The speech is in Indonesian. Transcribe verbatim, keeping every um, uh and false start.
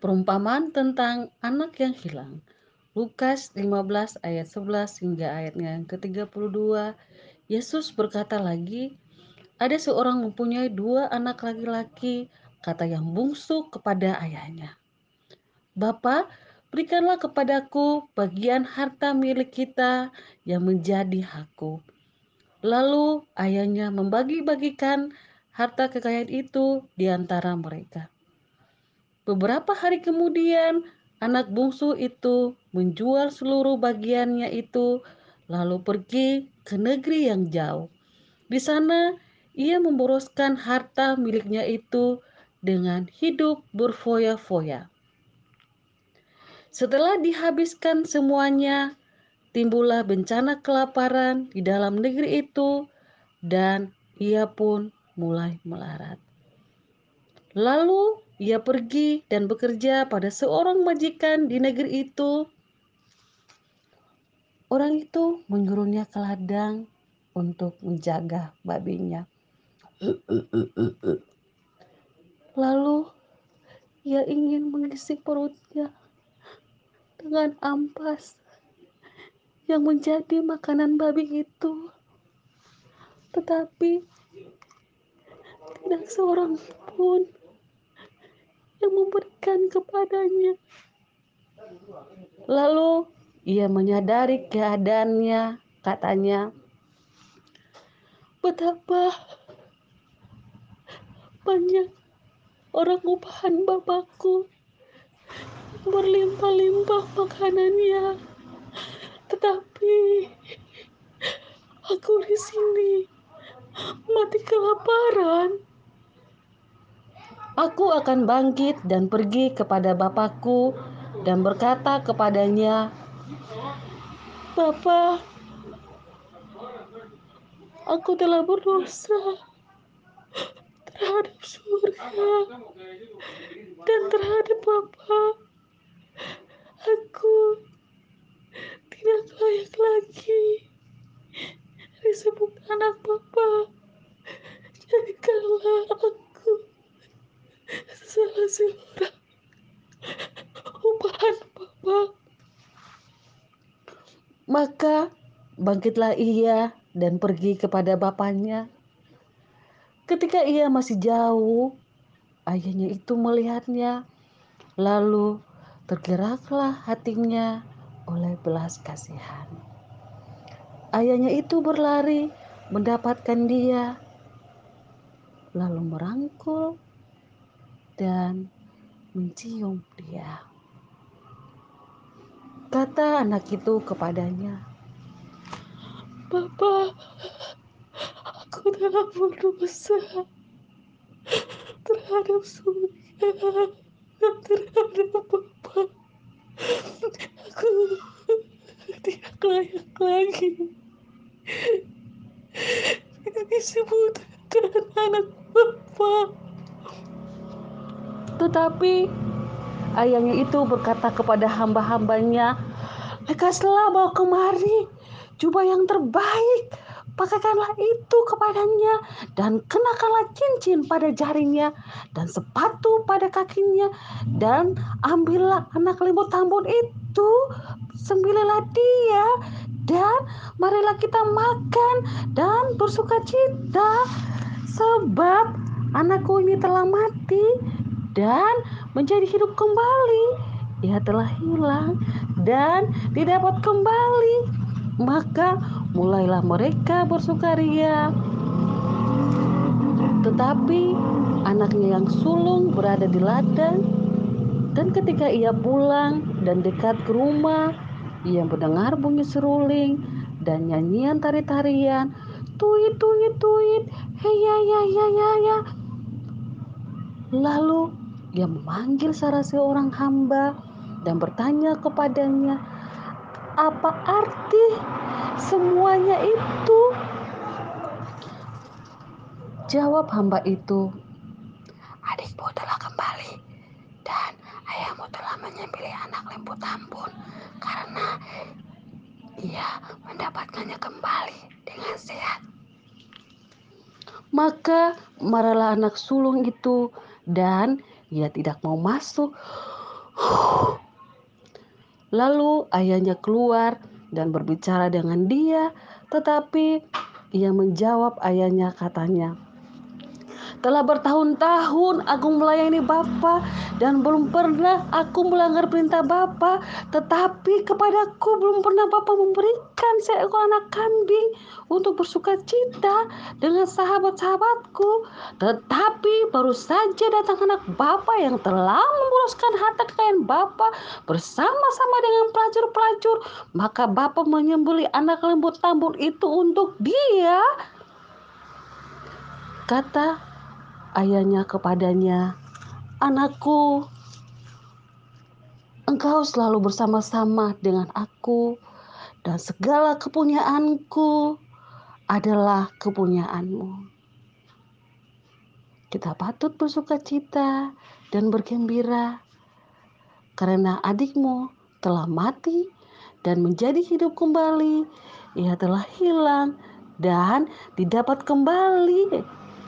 Perumpamaan tentang anak yang hilang. Lukas lima belas ayat sebelas hingga ayatnya yang ketiga puluh dua. Yesus berkata lagi, ada seorang mempunyai dua anak laki-laki, kata yang bungsu kepada ayahnya, Bapa, berikanlah kepadaku bagian harta milik kita yang menjadi hakku. Lalu ayahnya membagi-bagikan harta kekayaan itu di antara mereka. Beberapa hari kemudian, anak bungsu itu menjual seluruh bagiannya itu, lalu pergi ke negeri yang jauh. Di sana, ia memboroskan harta miliknya itu dengan hidup berfoya-foya. Setelah dihabiskan semuanya, timbullah bencana kelaparan di dalam negeri itu, dan ia pun mulai melarat. Lalu ia pergi dan bekerja pada seorang majikan di negeri itu. Orang itu menyuruhnya ke ladang untuk menjaga babinya. Lalu ia ingin mengisi perutnya dengan ampas yang menjadi makanan babi itu. Tetapi tidak seorang pun yang memberikan kepadanya. Lalu ia menyadari keadaannya, katanya, betapa banyak orang upahan bapakku berlimpah-limpah makanannya, tetapi aku di sini mati kelaparan. Aku akan bangkit dan pergi kepada bapakku dan berkata kepadanya, Bapa, aku telah berdosa terhadap surga dan terhadap Bapa. Aku tidak layak lagi disebut anak Bapa. Jadikanlah aku salah seorang upahan Bapa. Maka bangkitlah ia dan pergi kepada bapaknya. Ketika ia masih jauh, ayahnya itu melihatnya, lalu tergeraklah hatinya oleh belas kasihan. Ayahnya itu berlari mendapatkan dia, lalu merangkul dan mencium dia. Kata anak itu kepadanya, Bapa, aku telah berdosa terhadap surga dan terhadap Bapa. Aku tidak layak lagi disebut anak Bapa. Tetapi ayahnya itu berkata kepada hamba-hambanya, lekaslah bawa kemari jubah yang terbaik, pakaikanlah itu kepadanya, dan kenakanlah cincin pada jarinya, dan sepatu pada kakinya, dan ambillah anak lembu tambun itu, sembililah dia, dan marilah kita makan dan bersuka cita, sebab anakku ini telah mati dan menjadi hidup kembali. Ia telah hilang dan didapat kembali. Maka mulailah mereka bersukaria. Tetapi anaknya yang sulung berada di ladang, dan ketika ia pulang dan dekat ke rumah, ia mendengar bunyi seruling dan nyanyian tari-tarian, tuit tuit tuit, hey ya ya ya ya ya. Lalu ia memanggil salah seorang hamba dan bertanya kepadanya, apa arti semuanya itu? Jawab hamba itu, adikmu telah kembali dan ayahmu telah menyembelih anak lembu tambun karena ia mendapatkannya kembali dengan sehat. Maka marahlah anak sulung itu dan ia tidak mau masuk Lalu ayahnya keluar dan berbicara dengan dia, tetapi ia menjawab ayahnya, katanya, "Telah bertahun-tahun aku melayani Bapa dan belum pernah aku melanggar perintah Bapa, tetapi kepadaku belum pernah Bapa memberikan seekor anak kambing untuk bersukacita dengan sahabat-sahabatku. Tetapi baru saja datang anak Bapa yang telah memboroskan harta kekayaan Bapa bersama-sama dengan pelacur-pelacur, maka Bapa menyembelih anak lembu tambur itu untuk dia." Kata ayahnya kepadanya, "Anakku, engkau selalu bersama-sama dengan aku, dan segala kepunyaanku adalah kepunyaanmu. Kita patut bersukacita dan bergembira, karena adikmu telah mati dan menjadi hidup kembali. Ia telah hilang dan didapat kembali."